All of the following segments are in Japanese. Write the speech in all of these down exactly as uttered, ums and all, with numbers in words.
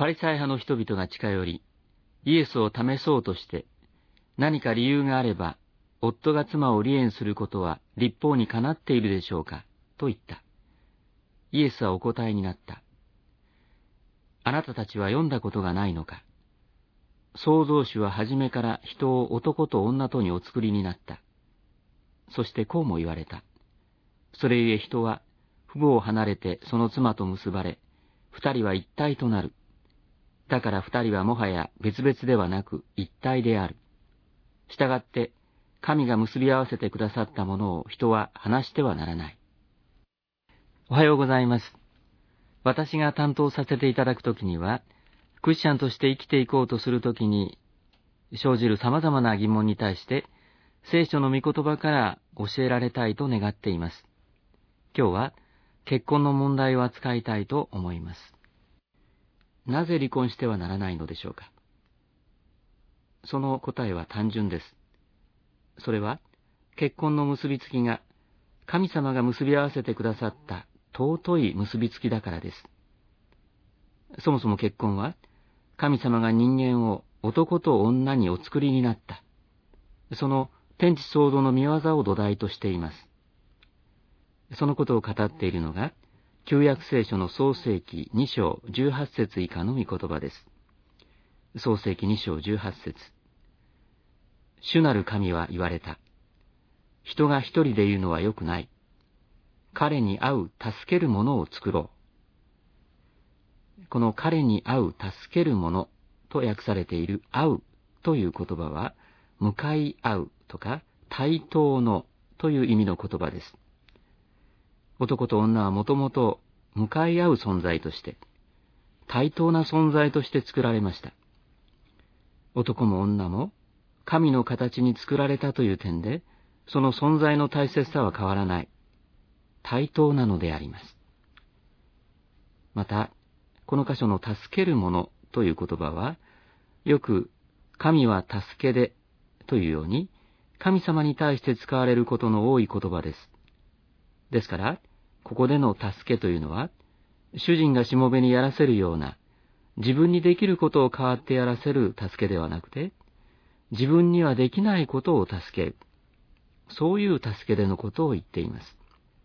パリサイ派の人々が近寄り、イエスを試そうとして、何か理由があれば、夫が妻を離縁することは律法にかなっているでしょうか、と言った。イエスはお答えになった。あなたたちは読んだことがないのか。創造主は初めから人を男と女とにお作りになった。そしてこうも言われた。それゆえ人は父母を離れてその妻と結ばれ、二人は一体となる。だから二人はもはや別々ではなく一体である。したがって神が結び合わせてくださったものを人は離してはならない。おはようございます。私が担当させていただくときには、クリスチャンとして生きていこうとするときに生じる様々な疑問に対して、聖書の御言葉から教えられたいと願っています。今日は結婚の問題を扱いたいと思います。なぜ離婚してはならないのでしょうか。その答えは単純です。それは結婚の結びつきが神様が結び合わせてくださった尊い結びつきだからです。そもそも結婚は神様が人間を男と女にお作りになった。その天地創造の御業を土台としています。そのことを語っているのが、旧約聖書の創世記に章じゅうはち節以下の御言葉です。創世記に章じゅうはち節。主なる神は言われた。人が一人でいるのは良くない。彼に合う助けるものを作ろう。この彼に合う助けるものと訳されている合うという言葉は、向かい合うとか対等のという意味の言葉です。男と女はもともと向かい合う存在として、対等な存在として作られました。男も女も神の形に作られたという点で、その存在の大切さは変わらない。対等なのであります。また、この箇所の助けるものという言葉は、よく神は助けでというように、神様に対して使われることの多い言葉です。ですから、ここでの助けというのは、主人がしもべにやらせるような、自分にできることを代わってやらせる助けではなくて、自分にはできないことを助ける。そういう助けでのことを言っています。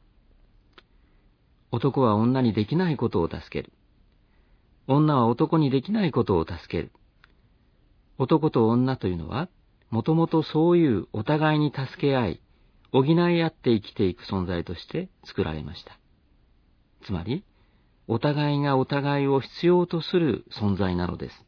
男は女にできないことを助ける。女は男にできないことを助ける。男と女というのは、もともとそういうお互いに助け合い、補い合って生きていく存在として作られました。つまり、お互いがお互いを必要とする存在なのです。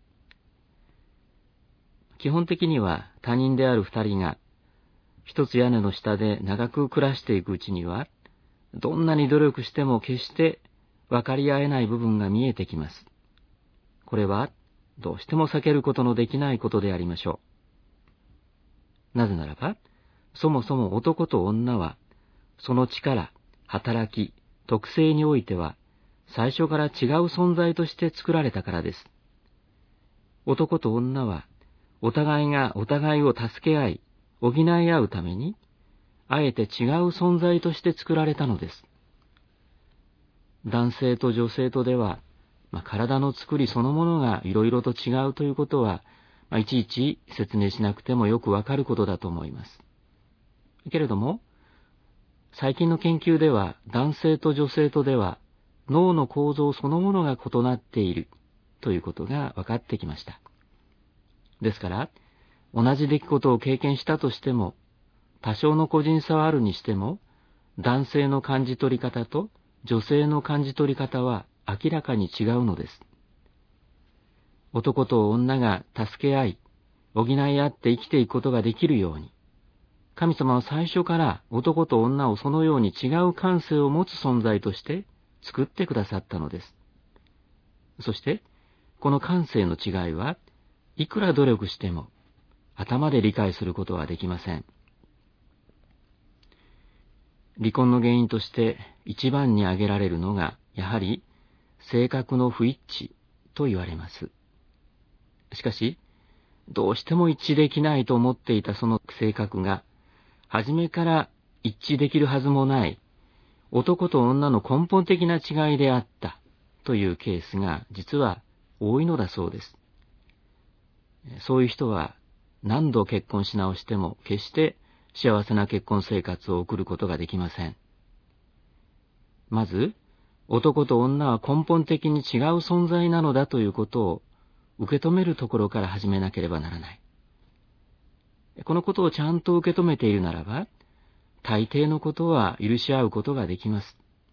基本的には他人である二人が、一つ屋根の下で長く暮らしていくうちには、どんなに努力しても決して分かり合えない部分が見えてきます。これは、どうしても避けることのできないことでありましょう。なぜならば、そもそも男と女は、その力、働き、特性においては、最初から違う存在として作られたからです。男と女は、お互いがお互いを助け合い、補い合うために、あえて違う存在として作られたのです。男性と女性とでは、まあ、体の作りそのものがいろいろと違うということは、まあ、いちいち説明しなくてもよくわかることだと思います。けれども、最近の研究では男性と女性とでは脳の構造そのものが異なっているということが分かってきました。ですから、同じ出来事を経験したとしても、多少の個人差はあるにしても、男性の感じ取り方と女性の感じ取り方は明らかに違うのです。男と女が助け合い、補い合って生きていくことができるように、神様は最初から男と女をそのように違う感性を持つ存在として作ってくださったのです。そして、この感性の違いはいくら努力しても頭で理解することはできません。離婚の原因として一番に挙げられるのが、やはり性格の不一致と言われます。しかし、どうしても一致できないと思っていたその性格が、初めから一致できるはずもない男と女の根本的な違いであったというケースが実は多いのだそうです。そういう人は何度結婚し直しても決して幸せな結婚生活を送ることができません。まず、男と女は根本的に違う存在なのだということを受け止めるところから始めなければならない。このことをちゃんと受け止めているならば、大抵のことは許し合うことができます。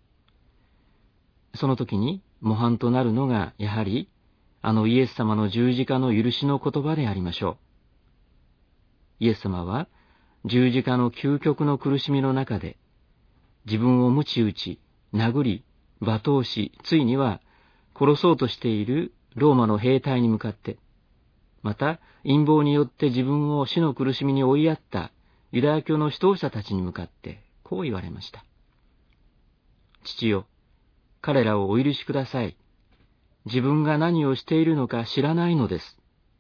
その時に模範となるのがやはりあのイエス様の十字架の許しの言葉でありましょう。イエス様は十字架の究極の苦しみの中で自分を鞭打ち、殴り、罵倒し、ついには殺そうとしているローマの兵隊に向かって、また陰謀によって自分を死の苦しみに追いやったユダヤ教の指導者たちに向かってこう言われました。父よ、彼らをお許しください。自分が何をしているのか知らないのです。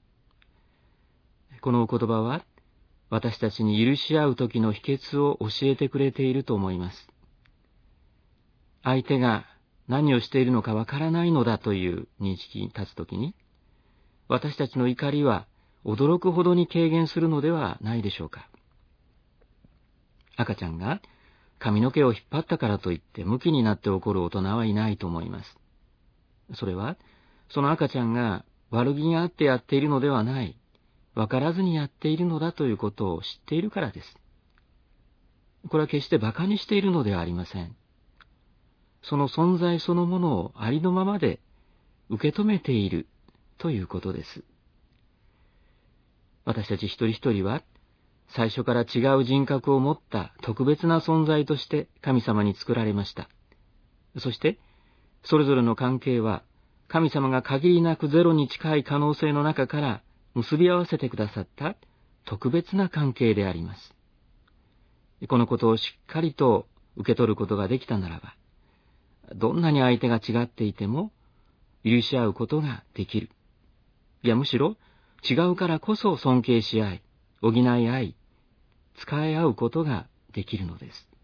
このお言葉は私たちに許し合う時の秘訣を教えてくれていると思います。相手が何をしているのかわからないのだという認識に立つときに、私たちの怒りは驚くほどに軽減するのではないでしょうか。赤ちゃんが髪の毛を引っ張ったからといってムキになって怒る大人はいないと思います。それは、その赤ちゃんが悪気があってやっているのではない、わからずにやっているのだということを知っているからです。これは決して馬鹿にしているのではありません。その存在そのものをありのままで受け止めているということです。私たち一人一人は最初から違う人格を持った特別な存在として神様に作られました。そしてそれぞれの関係は神様が限りなくゼロに近い可能性の中から結び合わせてくださった特別な関係であります。このことをしっかりと受け取ることができたならば、どんなに相手が違っていても許し合うことができる。いやむしろ違うからこそ尊敬し合い、補い合い、使い合うことができるのです。